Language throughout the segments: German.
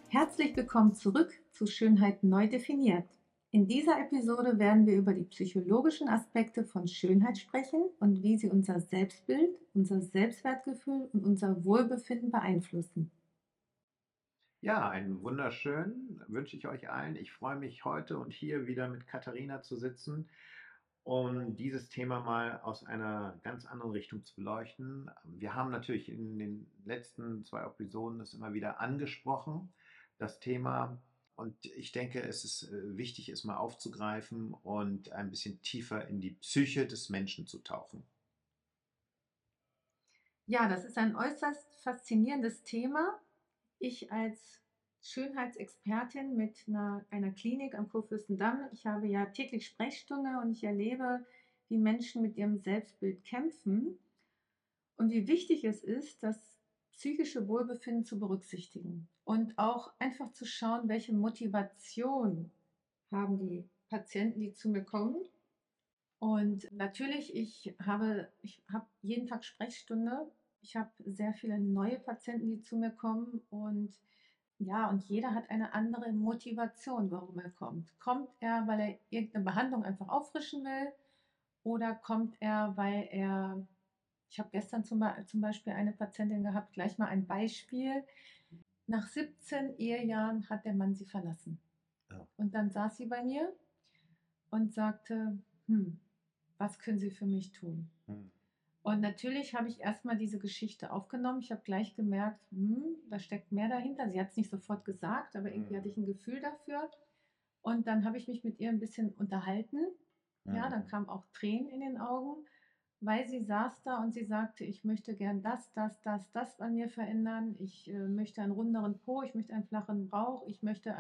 Herzlich willkommen zurück zu Schönheit neu definiert. In dieser Episode werden wir über die psychologischen Aspekte von Schönheit sprechen und wie sie unser Selbstbild, unser Selbstwertgefühl und unser Wohlbefinden beeinflussen. Ja, einen wunderschönen wünsche ich euch allen. Ich freue mich heute und hier wieder mit Katharina zu sitzen, um dieses Thema mal aus einer ganz anderen Richtung zu beleuchten. Wir haben natürlich in den letzten 2 Episoden das immer wieder angesprochen, das Thema. Und ich denke, es ist wichtig, es mal aufzugreifen und ein bisschen tiefer in die Psyche des Menschen zu tauchen. Ja, das ist ein äußerst faszinierendes Thema. Ich als Schönheitsexpertin mit einer Klinik am Kurfürstendamm, ich habe ja täglich Sprechstunde und ich erlebe, wie Menschen mit ihrem Selbstbild kämpfen und wie wichtig es ist, das psychische Wohlbefinden zu berücksichtigen und auch einfach zu schauen, welche Motivation haben die Patienten, die zu mir kommen. Und natürlich, ich habe jeden Tag Sprechstunde. Ich habe sehr viele neue Patienten, die zu mir kommen und ja, und jeder hat eine andere Motivation, warum er kommt. Kommt er, weil er irgendeine Behandlung einfach auffrischen will oder kommt er, weil er, ich habe gestern zum Beispiel eine Patientin gehabt, gleich mal ein Beispiel. Nach 17 Ehejahren hat der Mann sie verlassen. Ja. Und dann saß sie bei mir und sagte, hm, was können Sie für mich tun? Hm. Und natürlich habe ich erstmal diese Geschichte aufgenommen. Ich habe gleich gemerkt, da steckt mehr dahinter. Sie hat es nicht sofort gesagt, aber irgendwie hatte ich ein Gefühl dafür. Und dann habe ich mich mit ihr ein bisschen unterhalten. Ja, dann Hm. kamen auch Tränen in den Augen, weil sie saß da und sie sagte, ich möchte gern das an mir verändern. Ich möchte einen runderen Po, ich möchte einen flachen Bauch, ich möchte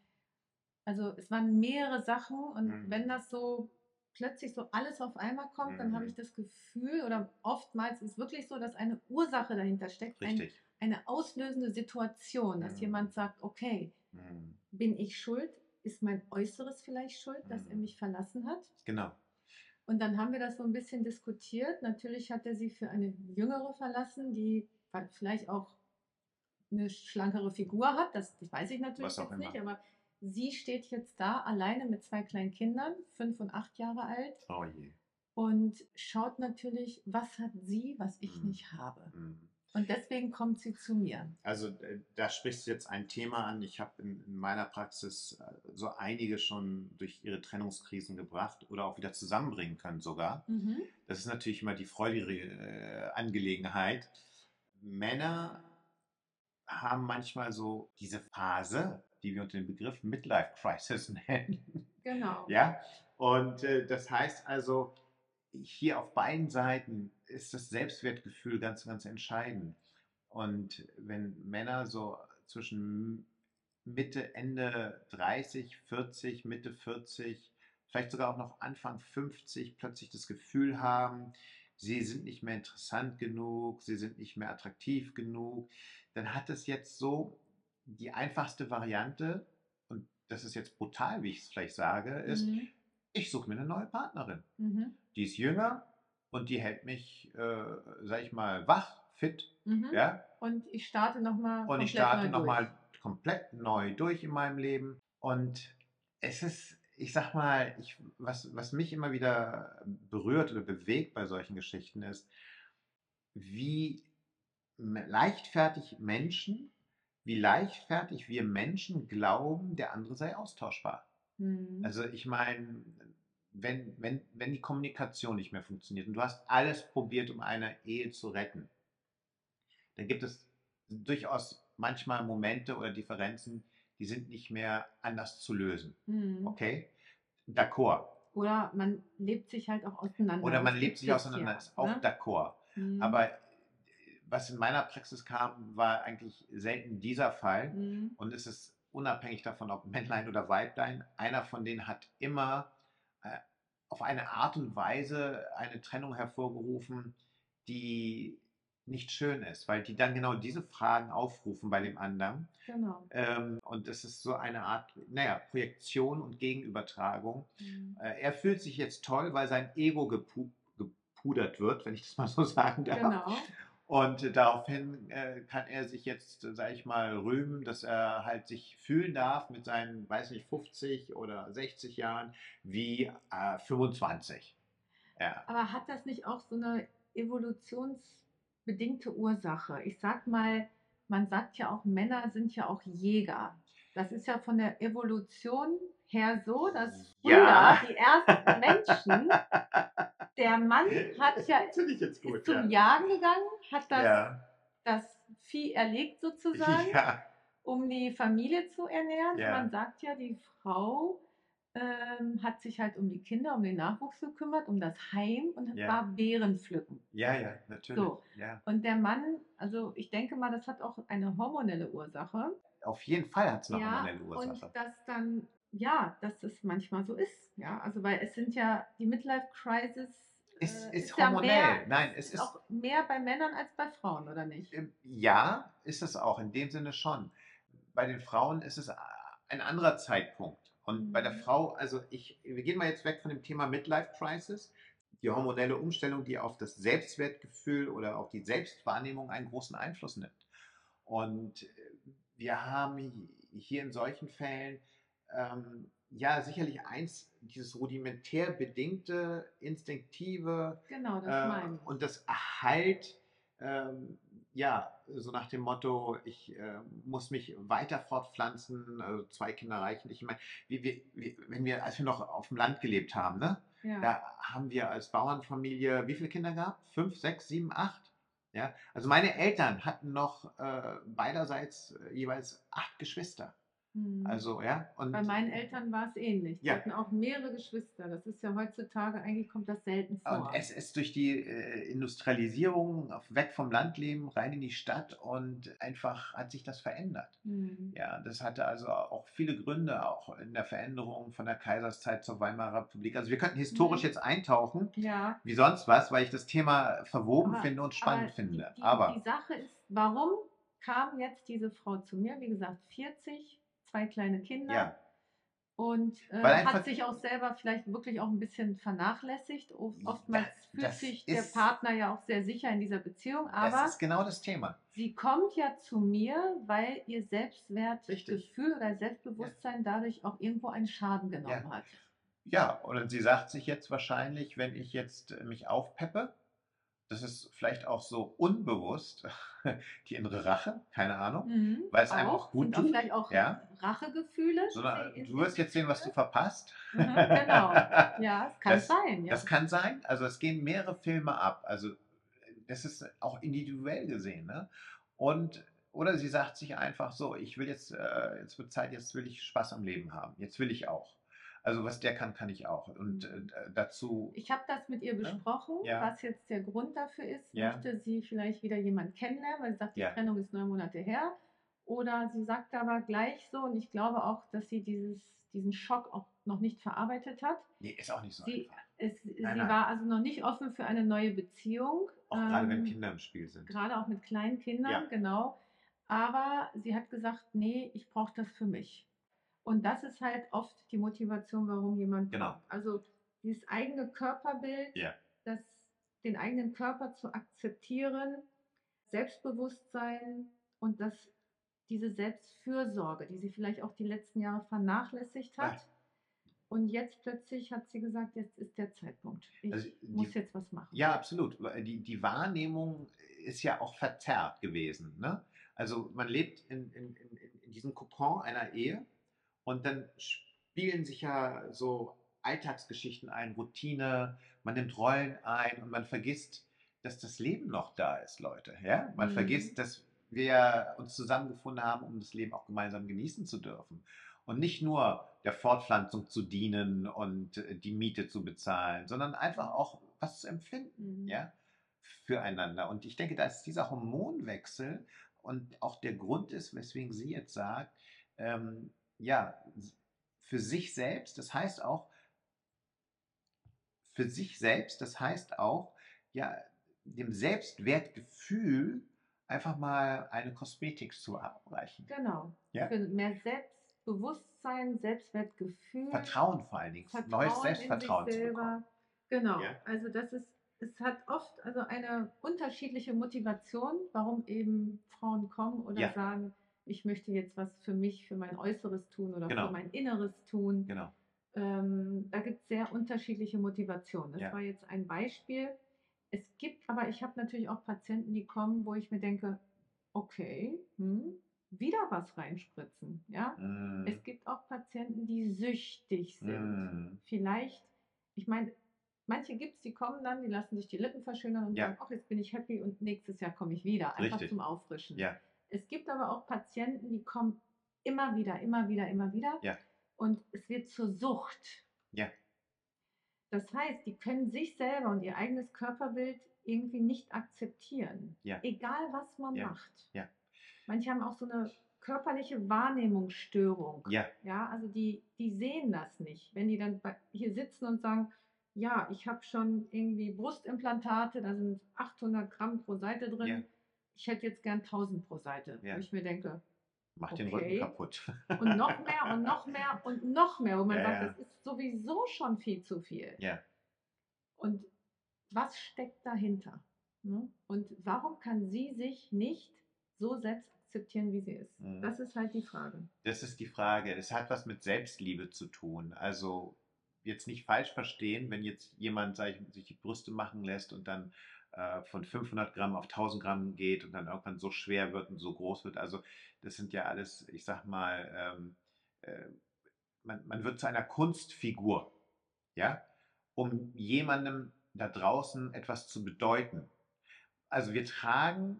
also es waren mehrere Sachen und wenn Hm. das so plötzlich so alles auf einmal kommt, dann habe ich Hm. das Gefühl oder oftmals ist es wirklich so, dass eine Ursache dahinter steckt, Richtig. eine auslösende Situation, dass Hm. jemand sagt, okay, Hm. bin ich schuld? Ist mein Äußeres vielleicht schuld, dass er Hm. mich verlassen hat? Genau. Und dann haben wir das so ein bisschen diskutiert. Natürlich hat er sie für eine Jüngere verlassen, die vielleicht auch eine schlankere Figur hat. Das weiß ich natürlich Was auch jetzt nicht, immer. aber sie steht jetzt da alleine mit 2 kleinen Kindern, 5 und 8 Jahre alt, Oh je. und schaut natürlich, was hat sie, was ich Mhm. nicht habe. Mhm. Und deswegen kommt sie zu mir. Also da sprichst du jetzt ein Thema an. Ich habe in meiner Praxis so einige schon durch ihre Trennungskrisen gebracht oder auch wieder zusammenbringen können sogar. Mhm. Das ist natürlich immer die freudige Angelegenheit. Männer haben manchmal so diese Phase, die wir unter dem Begriff Midlife Crisis nennen. Genau. Ja, und das heißt also, hier auf beiden Seiten ist das Selbstwertgefühl ganz, ganz entscheidend. Und wenn Männer so zwischen Mitte, Ende 30, 40, Mitte 40, vielleicht sogar auch noch Anfang 50 plötzlich das Gefühl haben, sie sind nicht mehr interessant genug, sie sind nicht mehr attraktiv genug, dann hat es jetzt so die einfachste Variante, und das ist jetzt brutal, wie ich es vielleicht sage, ist, Mhm. ich suche mir eine neue Partnerin. Mhm. Die ist jünger und die hält mich, sag ich mal, wach, fit, Mhm. ja, Und ich starte nochmal und ich komplett starte neu durch. nochmal komplett neu durch in meinem Leben. Und es ist, ich sag mal, was mich immer wieder berührt oder bewegt bei solchen Geschichten ist, wie leichtfertig Menschen, wie leichtfertig wir Menschen glauben, der andere sei austauschbar. Mhm. Also ich meine, wenn die Kommunikation nicht mehr funktioniert und du hast alles probiert, um eine Ehe zu retten, dann gibt es durchaus manchmal Momente oder Differenzen, die sind nicht mehr anders zu lösen. Mhm. Okay? D'accord. Oder man lebt sich halt auch auseinander. Oder man Das lebt gibt sich es auseinander, ja. ist auch Ne? d'accord. Mhm. Aber was in meiner Praxis kam, war eigentlich selten dieser Fall. Mhm. Und es ist unabhängig davon, ob Männlein oder Weiblein, einer von denen hat immer äh, auf eine Art und Weise eine Trennung hervorgerufen, die nicht schön ist, weil die dann genau diese Fragen aufrufen bei dem anderen. Genau. Und es ist so eine Art, naja, Projektion und Gegenübertragung. Mhm. Er fühlt sich jetzt toll, weil sein Ego gepudert wird, wenn ich das mal so sagen darf. Genau. Und daraufhin kann er sich jetzt, sage ich mal, rühmen, dass er halt sich fühlen darf mit seinen, weiß nicht, 50 oder 60 Jahren wie 25. Ja. Aber hat das nicht auch so eine evolutionsbedingte Ursache? Ich sag mal, man sagt ja auch, Männer sind ja auch Jäger. Das ist ja von der Evolution her so, dass früher Ja. die ersten Menschen, der Mann hat ja, Finde ich jetzt ist gut, zum ja. Jagen gegangen, hat Ja. das Vieh erlegt sozusagen, Ja. um die Familie zu ernähren. Und man Ja. sagt ja, die Frau hat sich halt um die Kinder, um den Nachwuchs gekümmert, um das Heim und Ja. war Beeren pflücken. Ja, ja, natürlich. So. Ja. Und der Mann, also ich denke mal, das hat auch eine hormonelle Ursache. Auf jeden Fall hat es eine Ja, hormonelle und Ursache. dass dann, ja, dass es manchmal so ist. Ja, also weil es sind ja, die Midlife Crisis Ist ist ja mehr, hormonell. Nein, es ist ist, auch mehr bei Männern als bei Frauen, oder nicht? ja, ist es auch, in dem Sinne schon. Bei den Frauen ist es ein anderer Zeitpunkt. Und bei der Mhm. Frau, wir gehen mal jetzt weg von dem Thema Midlife Crisis, die hormonelle Umstellung, die auf das Selbstwertgefühl oder auf die Selbstwahrnehmung einen großen Einfluss nimmt. Und wir haben hier in solchen Fällen ja sicherlich dieses rudimentär bedingte, instinktive Genau, das meine ich. und das Erhalt, ja, so nach dem Motto, ich muss mich weiter fortpflanzen, also 2 Kinder reichen nicht. Ich meine, als wir noch auf dem Land gelebt haben, ne? Ja. Da haben wir als Bauernfamilie wie viele Kinder gehabt? 5, 6, 7, 8? Ja, also meine Eltern hatten noch beiderseits jeweils 8 Geschwister. Mhm. Also, ja, Bei meinen Eltern war es ähnlich. Die ja, hatten auch mehrere Geschwister. Das ist ja heutzutage, eigentlich kommt das selten und vor. es ist durch die Industrialisierung weg vom Landleben rein in die Stadt und einfach hat sich das verändert. Mhm. Ja, das hatte also auch viele Gründe, auch in der Veränderung von der Kaiserszeit zur Weimarer Republik. Also wir könnten historisch Mhm. jetzt eintauchen, Ja, wie sonst was, weil ich das Thema verwoben aber, finde und aber spannend die, finde. die, die Aber Sache ist, warum kam jetzt diese Frau zu mir? Wie gesagt, 40, 2 kleine Kinder. ja, Und weil hat einfach, sich auch selber vielleicht wirklich auch ein bisschen vernachlässigt. da, Oftmals fühlt das sich der ist, Partner ja auch sehr sicher in dieser Beziehung, das aber ist genau das Thema. sie kommt ja zu mir, weil ihr Richtig. Selbstwertgefühl oder Ja, Selbstbewusstsein dadurch auch irgendwo einen Schaden ja. genommen hat. Ja, und sie sagt sich jetzt wahrscheinlich, wenn ich jetzt mich aufpeppe, das ist vielleicht auch so unbewusst die innere Rache, keine Ahnung, Mhm, weil es einem auch auch, gut sind auch tut, vielleicht auch ja. Rachegefühle, die sie Sondern du in wirst sich jetzt sehen, was du spürt. verpasst. Mhm, genau. Ja, es kann Das, sein, ja. das kann sein. Also es gehen mehrere Filme ab. Also das ist auch individuell gesehen. Ne? Und oder sie sagt sich einfach so, ich will jetzt wird Zeit, jetzt will ich Spaß am Leben haben. Jetzt will ich auch. Also was der kann, kann ich auch. Und Mhm. dazu, Ich habe das mit ihr ne? besprochen, Ja, was jetzt der Grund dafür ist. ja, Möchte sie vielleicht wieder jemanden kennenlernen, weil sie sagt, die ja. Trennung ist 9 Monate her. Oder sie sagt aber gleich so, und ich glaube auch, dass sie diesen Schock auch noch nicht verarbeitet hat. Nee, ist auch nicht so Sie, einfach. Nein, sie nein. war also noch nicht offen für eine neue Beziehung, Auch gerade wenn Kinder im Spiel sind. gerade auch mit kleinen Ja, Kindern, genau. Aber sie hat gesagt, nee, ich brauche das für mich. Und das ist halt oft die Motivation, warum jemand genau. kommt. Also dieses eigene Körperbild, Ja. das, den eigenen Körper zu akzeptieren, Selbstbewusstsein und diese Selbstfürsorge, die sie vielleicht auch die letzten Jahre vernachlässigt Ja. hat. Und jetzt plötzlich hat sie gesagt, jetzt ist der Zeitpunkt. Also Ich muss jetzt was machen. ja, absolut. Die Wahrnehmung ist ja auch verzerrt gewesen. Ne? Also man lebt in diesem Kokon einer Ehe und dann spielen sich ja so Alltagsgeschichten ein, Routine, man nimmt Rollen ein und man vergisst, dass das Leben noch da ist, Leute. Ja? Man Mhm. vergisst, dass wir uns zusammengefunden haben, um das Leben auch gemeinsam genießen zu dürfen. Und nicht nur der Fortpflanzung zu dienen und die Miete zu bezahlen, sondern einfach auch was zu empfinden, Mhm. ja, füreinander. Und ich denke, dass dieser Hormonwechsel und auch der Grund ist, weswegen sie jetzt sagt, ja, für sich selbst, das heißt auch, für sich selbst, das heißt auch, ja, dem Selbstwertgefühl einfach mal eine Kosmetik zu abreichen. Genau. Ja? Für mehr Selbstbewusstsein, Selbstwertgefühl, Vertrauen vor allen Dingen, neues Vertrauen in sich Selbstvertrauen zu bekommen. selber. Genau. Ja? Also das ist es hat oft also eine unterschiedliche Motivation, warum eben Frauen kommen oder Ja, sagen, ich möchte jetzt was für mich, für mein Äußeres tun oder für genau, mein Inneres tun. genau. Da gibt es sehr unterschiedliche Motivationen. Das Ja. war jetzt ein Beispiel. Es gibt aber, ich habe natürlich auch Patienten, die kommen, wo ich mir denke, okay, wieder was reinspritzen. Ja? Mm, Es gibt auch Patienten, die süchtig sind. mm, Vielleicht, ich meine, manche gibt es, die kommen dann, die lassen sich die Lippen verschönern und sagen, ja, ach, jetzt bin ich happy und nächstes Jahr komme ich wieder, einfach zum richtig. Auffrischen. Ja, Es gibt aber auch Patienten, die kommen immer wieder, immer wieder, immer wieder ja, und es wird zur Sucht. ja, Das heißt, die können sich selber und ihr eigenes Körperbild irgendwie nicht akzeptieren, ja, egal was man ja, macht. ja, Manche haben auch so eine körperliche Wahrnehmungsstörung. ja, Ja, also die sehen das nicht. Wenn die dann hier sitzen und sagen, ja, ich habe schon irgendwie Brustimplantate, da sind 800 Gramm pro Seite ja, drin. Ich hätte jetzt gern 1000 pro Seite, wo ja. ich mir denke, Macht den Rücken okay. kaputt. Und noch mehr und noch mehr und noch mehr, wo man Ja, sagt, das ja, ist sowieso schon viel zu viel. ja. Und was steckt dahinter? Ne? Und warum kann sie sich nicht so selbst akzeptieren, wie sie ist? Mhm. Das ist halt die Frage. Das ist die Frage. Es hat was mit Selbstliebe zu tun. Also jetzt nicht falsch verstehen, wenn jetzt jemand sag ich, sich die Brüste machen lässt und dann von 500 Gramm auf 1000 Gramm geht und dann irgendwann so schwer wird und so groß wird. Also das sind ja alles, ich sag mal, äh, man wird zu einer Kunstfigur, ja, um jemandem da draußen etwas zu bedeuten. Also wir tragen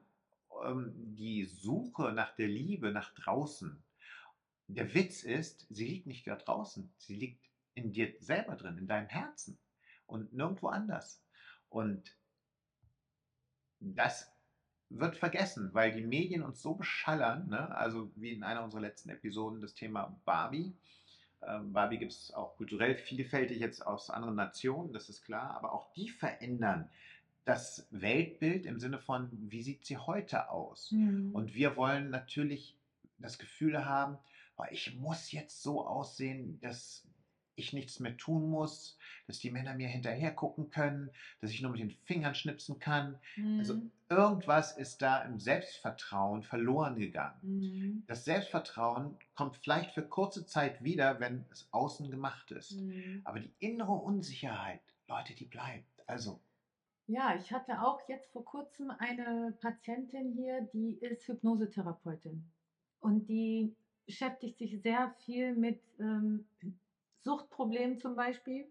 die Suche nach der Liebe nach draußen. Der Witz ist, sie liegt nicht da draußen, sie liegt in dir selber drin, in deinem Herzen und nirgendwo anders. Und das wird vergessen, weil die Medien uns so beschallern, ne? Also wie in einer unserer letzten Episoden das Thema Barbie. Barbie gibt es auch kulturell vielfältig jetzt aus anderen Nationen, das ist klar, aber auch die verändern das Weltbild im Sinne von, wie sieht sie heute aus? Mhm. Und wir wollen natürlich das Gefühl haben, oh, ich muss jetzt so aussehen, dass ich nichts mehr tun muss, dass die Männer mir hinterher gucken können, dass ich nur mit den Fingern schnipsen kann. Also Mhm. irgendwas ist da im Selbstvertrauen verloren gegangen. Mhm. Das Selbstvertrauen kommt vielleicht für kurze Zeit wieder, wenn es außen gemacht ist. Mhm. Aber die innere Unsicherheit, Leute, die bleibt. Also, Ja, ich hatte auch jetzt vor kurzem eine Patientin hier, die ist Hypnosetherapeutin und die beschäftigt sich sehr viel mit Suchtproblemen zum Beispiel.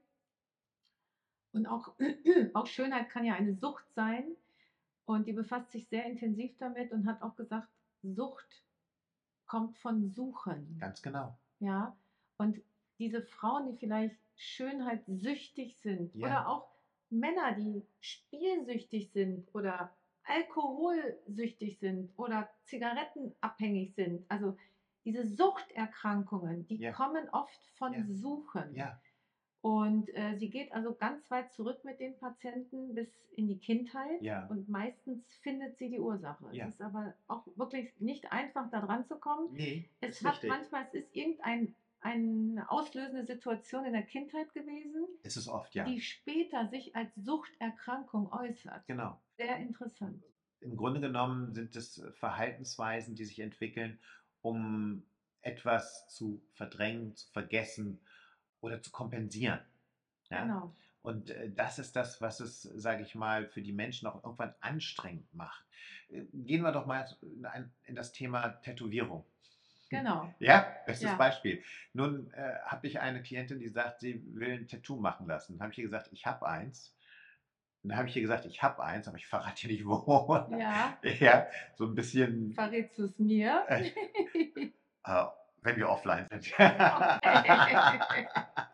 Und auch, auch Schönheit kann ja eine Sucht sein. Und die befasst sich sehr intensiv damit und hat auch gesagt, Sucht kommt von Suchen. ganz genau. Ja. Und diese Frauen, die vielleicht schönheitssüchtig sind Ja, oder auch Männer, die spielsüchtig sind oder alkoholsüchtig sind oder zigarettenabhängig sind, also diese Suchterkrankungen, die ja, kommen oft von ja, Suchen. ja, Und sie geht also ganz weit zurück mit den Patienten bis in die Kindheit ja, und meistens findet sie die Ursache. Es ja. ist aber auch wirklich nicht einfach, da dran zu kommen. Nee, Es ist hat richtig. manchmal, es ist irgendein eine auslösende Situation in der Kindheit gewesen, Ist es oft, ja. die später sich als Suchterkrankung äußert. Genau. Sehr interessant. Im Grunde genommen sind es Verhaltensweisen, die sich entwickeln, um etwas zu verdrängen, zu vergessen oder zu kompensieren. Ja? Genau, Und das ist das, was es, sage ich mal, für die Menschen auch irgendwann anstrengend macht. Gehen wir doch mal in das Thema Tätowierung. genau. Ja, bestes Ja. Beispiel. Nun habe ich eine Klientin, die sagt, sie will ein Tattoo machen lassen. Dann habe ich ihr gesagt, ich habe eins. Und dann habe ich ihr gesagt, ich habe eins, aber ich verrate dir nicht wo. Ja, Ja, so ein bisschen, verrätst du es mir? äh, wenn wir offline sind. Okay.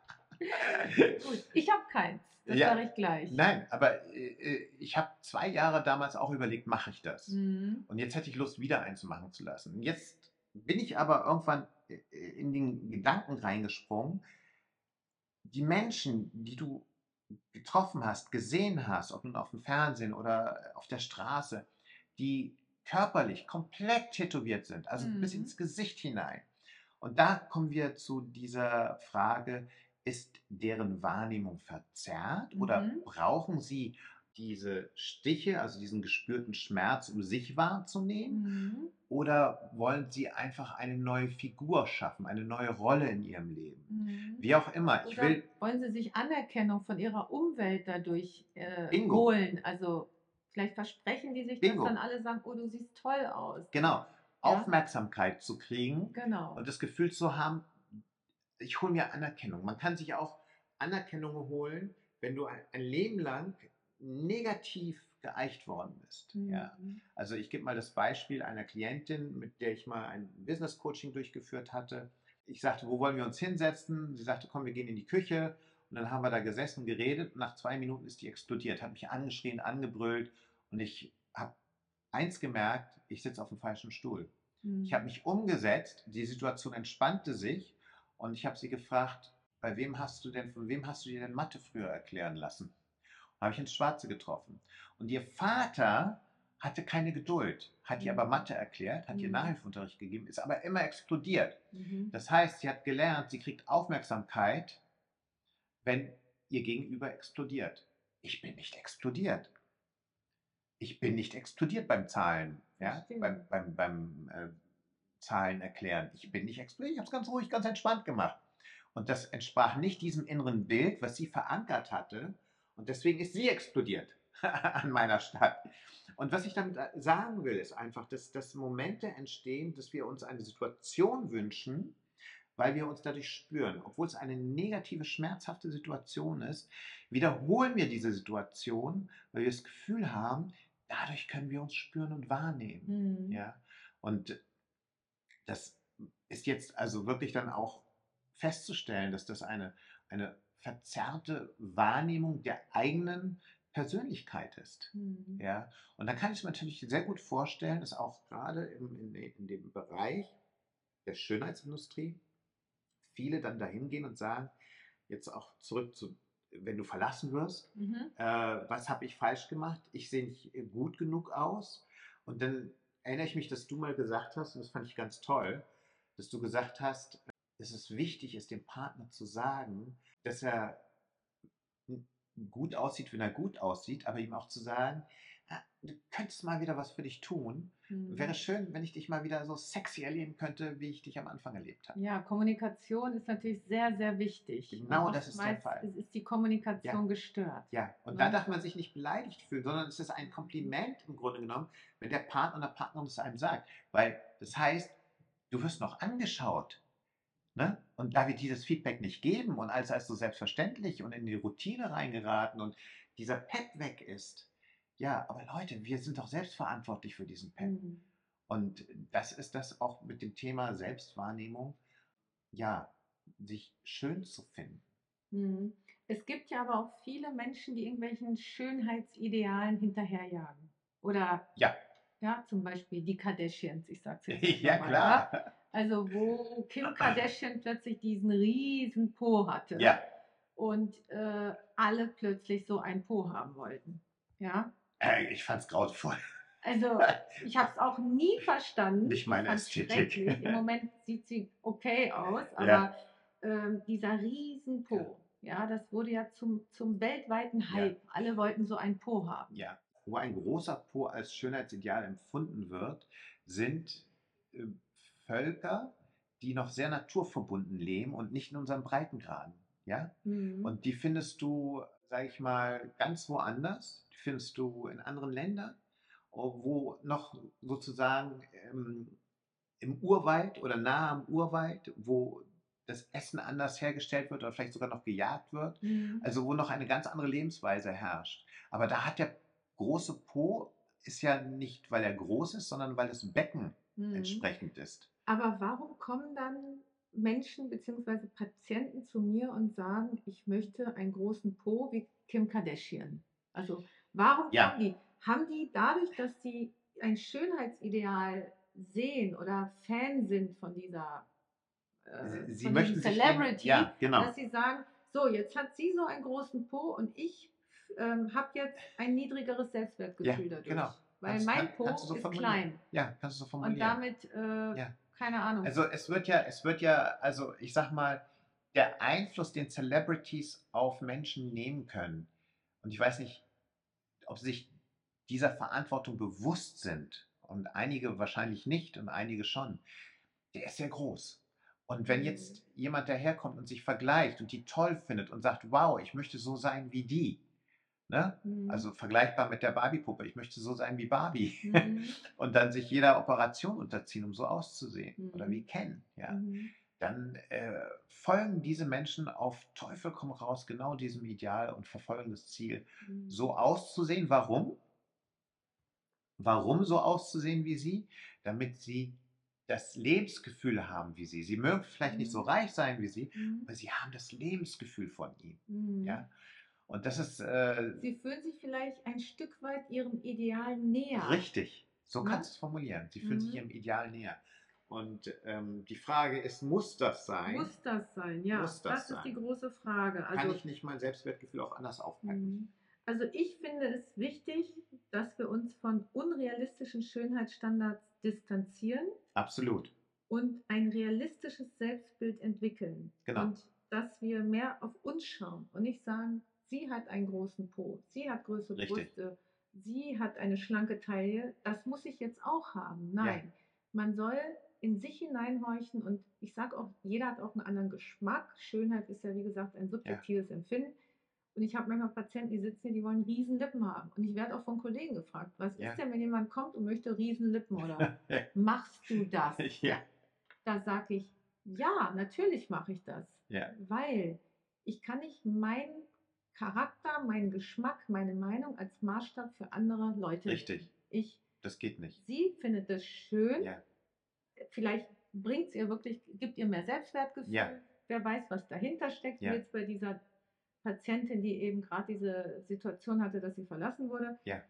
Gut, ich habe keins. Das Ja, sage ich gleich. nein, aber ich habe 2 Jahre damals auch überlegt, mache ich das? Mhm. Und jetzt hätte ich Lust, wieder eins machen zu lassen. Und jetzt bin ich aber irgendwann in den Gedanken reingesprungen, die Menschen, die du getroffen hast, gesehen hast, ob nun auf dem Fernsehen oder auf der Straße, die körperlich komplett tätowiert sind, also bis Mhm. ins Gesicht hinein. Und da kommen wir zu dieser Frage, ist deren Wahrnehmung verzerrt oder Mhm. brauchen sie diese Stiche, also diesen gespürten Schmerz, um sich wahrzunehmen? Mhm. Oder wollen sie einfach eine neue Figur schaffen, eine neue Rolle in ihrem Leben? Mhm. Wie auch immer, ich Oder will wollen sie sich Anerkennung von ihrer Umwelt dadurch Bingo, holen? Also vielleicht versprechen die sich das dann Bingo, alle, sagen, oh, du siehst toll aus. genau. Ja, Aufmerksamkeit zu kriegen genau. und das Gefühl zu haben, ich hole mir Anerkennung. Man kann sich auch Anerkennung holen, wenn du ein Leben lang negativ geeicht worden bist. Ja? Mhm. Also ich gebe mal das Beispiel einer Klientin, mit der ich mal ein Business Coaching durchgeführt hatte. Ich sagte, wo wollen wir uns hinsetzen? Sie sagte, komm, wir gehen in die Küche. Und dann haben wir da gesessen, geredet. Und nach 2 Minuten ist die explodiert, hat mich angeschrien, angebrüllt. Und ich habe eins gemerkt, ich sitze auf dem falschen Stuhl. Ich habe Mhm. mich umgesetzt, die Situation entspannte sich und ich habe sie gefragt, von wem hast du dir denn Mathe früher erklären lassen? Habe ich ins Schwarze getroffen. Und ihr Vater hatte keine Geduld, hat ihr aber Mhm. Mathe erklärt, hat ihr Mhm. Nachhilfeunterricht gegeben, ist aber immer explodiert. Mhm. Das heißt, sie hat gelernt, sie kriegt Aufmerksamkeit, wenn ihr Gegenüber explodiert. Ich bin nicht explodiert. Ich bin nicht explodiert beim Zahlen, ja, Verstehe. Zahlen erklären. Ich bin nicht explodiert, ich habe es ganz ruhig, ganz entspannt gemacht. Und das entsprach nicht diesem inneren Bild, was sie verankert hatte. Und deswegen ist sie explodiert an meiner Stadt. Und was ich damit sagen will, ist einfach, dass Momente entstehen, dass wir uns eine Situation wünschen, weil wir uns dadurch spüren. Obwohl es eine negative, schmerzhafte Situation ist, wiederholen wir diese Situation, weil wir das Gefühl haben, dadurch können wir uns spüren und wahrnehmen. Mhm. Ja? Und das ist jetzt also wirklich dann auch festzustellen, dass das eine verzerrte Wahrnehmung der eigenen Persönlichkeit ist. Mhm. Ja? Und da kann ich mir natürlich sehr gut vorstellen, dass auch gerade in dem Bereich der Schönheitsindustrie viele dann dahin gehen und sagen, jetzt auch zurück zu, wenn du verlassen wirst, Mhm. was habe ich falsch gemacht? Ich sehe nicht gut genug aus. Und dann erinnere ich mich, dass du mal gesagt hast, und das fand ich ganz toll, dass du gesagt hast, dass es wichtig ist, dem Partner zu sagen, dass er gut aussieht, wenn er gut aussieht, aber ihm auch zu sagen, "Ah, du könntest mal wieder was für dich tun. Wäre Mhm. schön, wenn ich dich mal wieder so sexy erleben könnte, wie ich dich am Anfang erlebt habe." Ja, Kommunikation ist natürlich sehr, sehr wichtig. Und Genau das ist der oftmals Fall. ist die Ja, Kommunikation gestört. ja. Und da Ne? darf man sich nicht beleidigt fühlen, sondern es ist ein Kompliment im Grunde genommen, wenn der Partner oder Partnerin es einem sagt. Weil das heißt, du wirst noch angeschaut. Ne? Und da wir dieses Feedback nicht geben und alles als so selbstverständlich und in die Routine reingeraten und dieser Pep weg ist, ja, aber Leute, wir sind doch selbstverantwortlich für diesen Pep. Mhm. Und das ist das auch mit dem Thema Selbstwahrnehmung, ja, sich schön zu finden. Mhm. Es gibt ja aber auch viele Menschen, die irgendwelchen Schönheitsidealen hinterherjagen. Oder Ja, ja, zum Beispiel die Kardashians, ich sage es jetzt einfach ja mal, ja. klar. Also wo Kim Kardashian plötzlich diesen riesen Po hatte Ja, und alle plötzlich so einen Po haben wollten. Ja, ich fand's grauenvoll. also ich habe es auch nie verstanden. Nicht Ich meine fand es Ästhetik. schrecklich. Im Moment sieht sie okay aus, Ja, aber dieser riesen ja, Po, ja, das wurde ja zum weltweiten ja, Hype. Alle wollten so einen Po haben. ja. Wo ein großer Po als Schönheitsideal empfunden wird, sind äh, Völker, die noch sehr naturverbunden leben und nicht in unseren Breitengraden. Ja? Mhm. Und die findest du, sage ich mal, ganz woanders. Die findest du in anderen Ländern, wo noch sozusagen im Urwald oder nahe am Urwald, wo das Essen anders hergestellt wird oder vielleicht sogar noch gejagt wird, Mhm. also wo noch eine ganz andere Lebensweise herrscht. Aber da hat der große Po ist ja nicht, weil er groß ist, sondern weil das Becken Mhm. entsprechend ist. Aber warum kommen dann Menschen bzw. Patienten zu mir und sagen, ich möchte einen großen Po wie Kim Kardashian? Also warum Ja, kommen die? Haben die dadurch, dass sie ein Schönheitsideal sehen oder Fan sind sie von diesem möchten sich ihren, Celebrity, ja, genau. dass sie sagen, so, jetzt hat sie so einen großen Po und ich habe jetzt ein niedrigeres Ja, Selbstwertgefühl genau. dadurch, weil mein Kannst du Po so ist formulieren. klein Ja, kannst du so und formulieren. damit, Ja. keine Ahnung. Also es wird ja, also ich sag mal, der Einfluss, den Celebrities auf Menschen nehmen können. Und ich weiß nicht, ob sie sich dieser Verantwortung bewusst sind, und einige wahrscheinlich nicht und einige schon, der ist sehr groß. Und wenn Mhm. jetzt jemand daherkommt und sich vergleicht und die toll findet und sagt, wow, ich möchte so sein wie die, ne? Mhm. Also vergleichbar mit der Barbie-Puppe, ich möchte so sein wie Barbie. Mhm. Und dann sich jeder Operation unterziehen, um so auszusehen. Oder wie Mhm. Ken, ja. Mhm. Dann folgen diese Menschen auf Teufel komm raus genau diesem Ideal und verfolgen das Ziel, Mhm. so auszusehen. Warum? Warum so auszusehen wie sie? Damit sie das Lebensgefühl haben wie sie. Sie mögen vielleicht nicht so Mhm. reich sein wie sie, Mhm. aber sie haben das Lebensgefühl von ihnen. Mhm. Ja? Und das ist Sie fühlen sich vielleicht ein Stück weit ihrem Ideal näher, richtig. So ne? kannst du es formulieren. Sie fühlen sich Mhm. ihrem Ideal näher. Und die Frage ist, muss das sein? Muss das sein? Ja, Muss das das ist die sein? große Frage. Kann Also, ich nicht mein Selbstwertgefühl auch anders aufpeppen? mhm. Also ich finde es wichtig, dass wir uns von unrealistischen Schönheitsstandards distanzieren Absolut. und ein realistisches Selbstbild entwickeln Genau. und dass wir mehr auf uns schauen und nicht sagen, sie hat einen großen Po, sie hat größere Richtig. Brüste, sie hat eine schlanke Taille, das muss ich jetzt auch haben. Ja. Nein, man soll in sich hineinhorchen und ich sage auch, jeder hat auch einen anderen Geschmack. Schönheit ist ja wie gesagt ein Ja. subjektives Empfinden. Und ich habe manchmal Patienten, die sitzen hier, die wollen riesen Lippen haben. Und ich werde auch von Kollegen gefragt, was ist Ja. denn, wenn jemand kommt und möchte riesen Lippen oder machst du das? Ja. Da sage ich, ja, natürlich mache ich das, Ja. weil ich kann nicht meinen Charakter, meinen Geschmack, meine Meinung als Maßstab für andere Leute Richtig. nehmen. Ich, Das geht nicht. sie findet es schön, Ja. vielleicht bringt es ihr wirklich, gibt ihr mehr Ja. Selbstwertgefühl, wer weiß, was dahinter steckt, wie Ja. jetzt bei dieser Patientin, die eben gerade diese Situation hatte, dass sie verlassen wurde. Ja.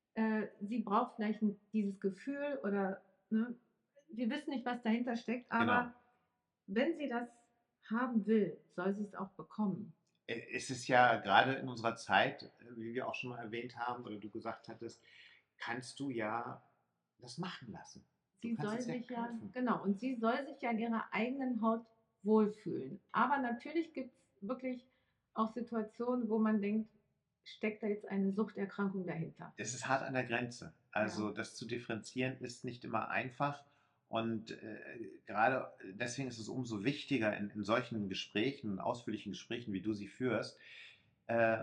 Sie braucht vielleicht dieses Gefühl oder ne, wir wissen nicht, was dahinter steckt, Genau. aber wenn sie das haben will, soll sie es auch bekommen. Es ist ja gerade in unserer Zeit, wie wir auch schon mal erwähnt haben oder du gesagt hattest, kannst du ja das machen lassen. Du Sie kannst soll es ja sich ja, kaufen. genau, und sie soll sich ja in ihrer eigenen Haut wohlfühlen. Aber natürlich gibt es wirklich auch Situationen, wo man denkt, steckt da jetzt eine Suchterkrankung dahinter. Es ist hart an der Grenze. Ja, Also das zu differenzieren ist nicht immer einfach. Und gerade deswegen ist es umso wichtiger in solchen Gesprächen, ausführlichen Gesprächen, wie du sie führst, äh,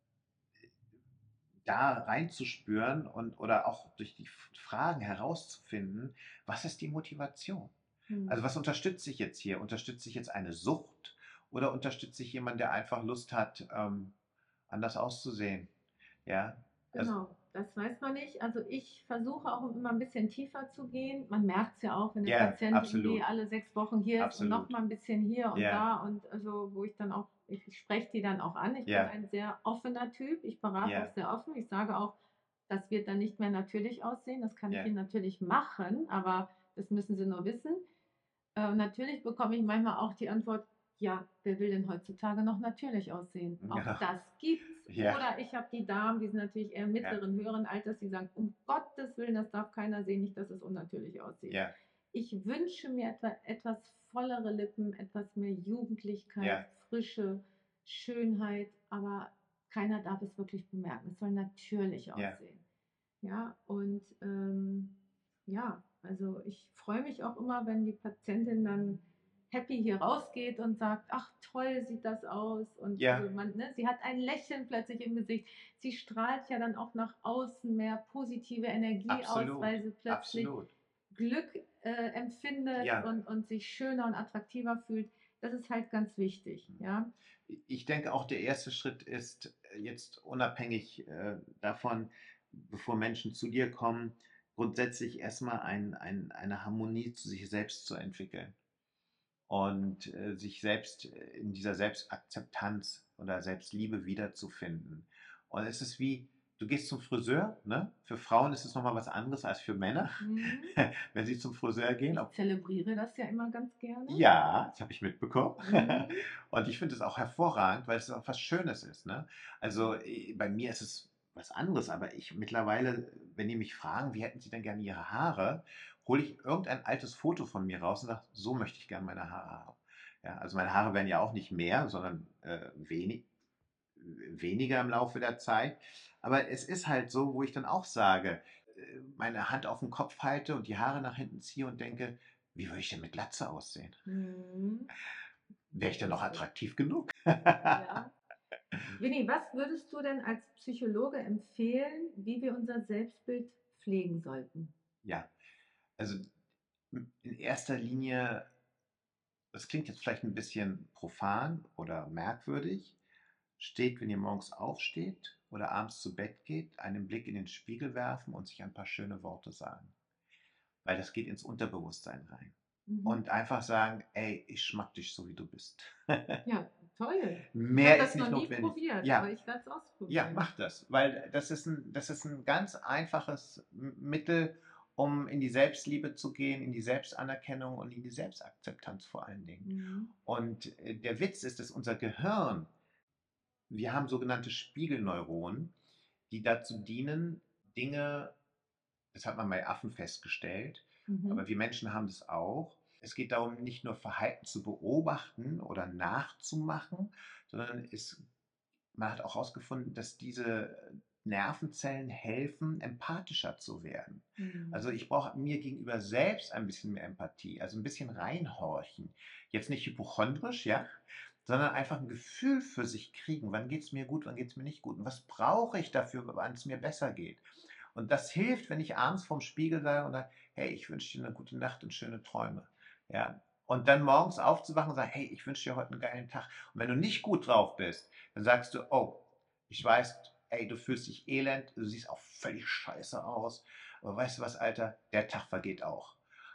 da reinzuspüren und oder auch durch die Fragen herauszufinden, was ist die Motivation? hm. Also was unterstütze ich jetzt hier? Unterstütze ich jetzt eine Sucht oder unterstütze ich jemanden, der einfach Lust hat, anders auszusehen? Ja, also Genau, das weiß man nicht. Also ich versuche auch immer ein bisschen tiefer zu gehen. Man merkt es ja auch, wenn der ja, Patient irgendwie absolut, alle 6 Wochen hier ist und noch absolut. mal ein bisschen hier und Ja, da und also wo ich dann auch, ich spreche die dann auch an. Ich bin ja, ein sehr offener Typ. Ich berate auch ja, sehr offen. Ich sage auch, das wird dann nicht mehr natürlich aussehen. Das kann ich ja, Ihnen natürlich machen, aber das müssen Sie nur wissen. Natürlich bekomme ich manchmal auch die Antwort, ja, wer will denn heutzutage noch natürlich aussehen? Auch genau. das gibt's. Ja, Oder ich habe die Damen, die sind natürlich eher ja, mittleren, höheren Alters, die sagen, um Gottes Willen, das darf keiner sehen, nicht, dass es unnatürlich aussieht. ja, Ich wünsche mir etwas vollere Lippen, etwas mehr Jugendlichkeit, ja, Frische, Schönheit, aber keiner darf es wirklich bemerken. Es soll natürlich ja, aussehen. Ja, und ja, also ich freue mich auch immer, wenn die Patientin dann happy hier rausgeht und sagt, ach toll sieht das aus. Und ja, also man, ne, sie hat ein Lächeln plötzlich im Gesicht. Sie strahlt ja dann auch nach außen mehr positive Energie aus, absolut, weil sie plötzlich absolut. Glück empfindet Ja, und sich schöner und attraktiver fühlt. Das ist halt ganz wichtig, ja. ich denke auch, der erste Schritt ist jetzt unabhängig davon, bevor Menschen zu dir kommen, grundsätzlich erstmal eine Harmonie zu sich selbst zu entwickeln und sich selbst in dieser Selbstakzeptanz oder Selbstliebe wiederzufinden. Und es ist wie, du gehst zum Friseur, ne? Für Frauen ist es nochmal was anderes als für Männer, Mhm. wenn sie zum Friseur gehen. Ich zelebriere das ja immer ganz gerne. Ja, das habe ich mitbekommen. Mhm. Und ich finde es auch hervorragend, weil es auch was Schönes ist. Ne? Also bei mir ist es was anderes, aber ich mittlerweile, wenn die mich fragen, wie hätten sie denn gerne ihre Haare, hole ich irgendein altes Foto von mir raus und sage, so möchte ich gerne meine Haare haben. Ja, also meine Haare werden ja auch nicht mehr, sondern weniger im Laufe der Zeit. Aber es ist halt so, wo ich dann auch sage, meine Hand auf den Kopf halte und die Haare nach hinten ziehe und denke, wie würde ich denn mit Glatze aussehen? Mhm. Wäre ich denn noch Lustig. attraktiv genug? Ja. Winnie, was würdest du denn als Psychologe empfehlen, wie wir unser Selbstbild pflegen sollten? Ja, also in erster Linie, das klingt jetzt vielleicht ein bisschen profan oder merkwürdig, steht, wenn ihr morgens aufsteht oder abends zu Bett geht, einen Blick in den Spiegel werfen und sich ein paar schöne Worte sagen. Weil das geht ins Unterbewusstsein rein. Mhm. Und einfach sagen, ey, ich mag dich so, wie du bist. Ja, toll. Ich habe Mehr ist das noch nicht nie notwendig. probiert, aber Ja, ich werde es ja, ausprobieren. mach das, weil das ist ein ganz einfaches Mittel, um in die Selbstliebe zu gehen, in die Selbstanerkennung und in die Selbstakzeptanz vor allen Dingen. Mhm. Und der Witz ist, dass unser Gehirn, wir haben sogenannte Spiegelneuronen, die dazu dienen, Dinge, das hat man bei Affen festgestellt, Mhm. aber wir Menschen haben das auch. Es geht darum, nicht nur Verhalten zu beobachten oder nachzumachen, sondern man hat auch herausgefunden, dass diese Nervenzellen helfen, empathischer zu werden. Also Mhm. ich brauche mir gegenüber selbst ein bisschen mehr Empathie, also ein bisschen reinhorchen. Jetzt nicht hypochondrisch, ja, sondern einfach ein Gefühl für sich kriegen. Wann geht es mir gut, wann geht es mir nicht gut? Und was brauche ich dafür, wann es mir besser geht? Und das hilft, wenn ich abends vorm Spiegel sage und sage, hey, ich wünsche dir eine gute Nacht und schöne Träume. Ja. Und dann morgens aufzuwachen und sagen, hey, ich wünsche dir heute einen geilen Tag. Und wenn du nicht gut drauf bist, dann sagst du, oh, ich weiß, ey, du fühlst dich elend, du siehst auch völlig scheiße aus. Aber weißt du was, Alter, der Tag vergeht auch.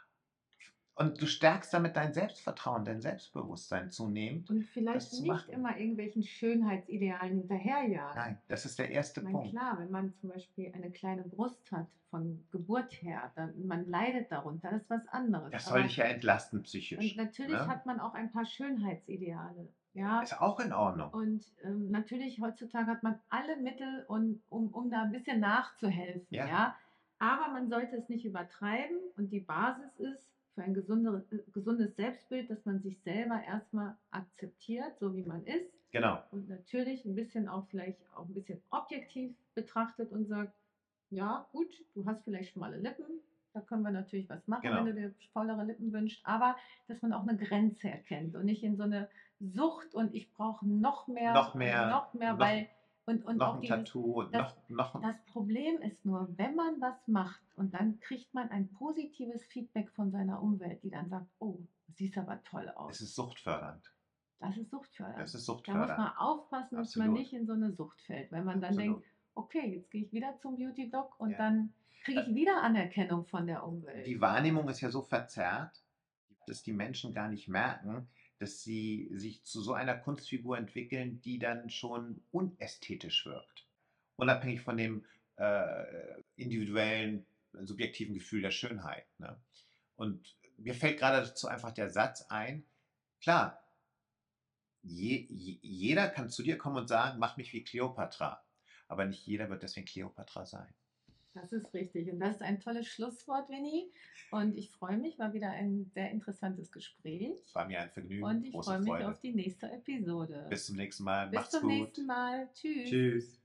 Und du stärkst damit dein Selbstvertrauen, dein Selbstbewusstsein zunehmend, Und das vielleicht zu nicht machen. immer irgendwelchen Schönheitsidealen hinterherjagen. Nein, das ist der erste Ich meine, Punkt. klar, wenn man zum Beispiel eine kleine Brust hat von Geburt her, dann man leidet darunter, das ist was anderes. Das soll Aber dich ja entlasten und psychisch. natürlich Ne? hat man auch ein paar Schönheitsideale. Ja, Ist auch in Ordnung. und natürlich heutzutage hat man alle Mittel, um da ein bisschen nachzuhelfen, Ja, ja. Aber man sollte es nicht übertreiben und die Basis ist für ein gesundes Selbstbild, dass man sich selber erstmal akzeptiert, so wie man ist genau, und natürlich ein bisschen auch vielleicht auch ein bisschen objektiv betrachtet und sagt, ja gut, du hast vielleicht schmale Lippen, da können wir natürlich was machen, wenn genau. du dir vollere Lippen wünschst, aber dass man auch eine Grenze erkennt und nicht in so eine Sucht und ich brauche Noch noch mehr, noch, weil und noch auch ein dieses, Tattoo und das, noch. das Problem ist nur, wenn man was macht und dann kriegt man ein positives Feedback von seiner Umwelt, die dann sagt, oh, du siehst aber toll Es aus. ist suchtfördernd. Das ist suchtfördernd. Es ist Da muss suchtfördernd. man aufpassen, dass man Absolut. nicht in so eine Sucht fällt, wenn man dann denkt, Absolut. okay, jetzt gehe ich wieder zum Beauty-Doc und Ja. dann kriege Äh, ich wieder Anerkennung von der Umwelt. Die Wahrnehmung ist ja so verzerrt, dass die Menschen gar nicht merken, dass sie sich zu so einer Kunstfigur entwickeln, die dann schon unästhetisch wirkt. Unabhängig von dem individuellen, subjektiven Gefühl der Schönheit. Ne? Und mir fällt gerade dazu einfach der Satz ein, klar, jeder kann zu dir kommen und sagen, mach mich wie Kleopatra. Aber nicht jeder wird deswegen Kleopatra sein. Das ist richtig. Und das ist ein tolles Schlusswort, Winnie. Und ich freue mich, war wieder ein sehr interessantes Gespräch. War mir ein Vergnügen, Und ich große freue mich Freude. auf die nächste Episode. Bis zum nächsten Mal. Bis Macht's zum nächsten gut. Mal. Tschüss. Tschüss.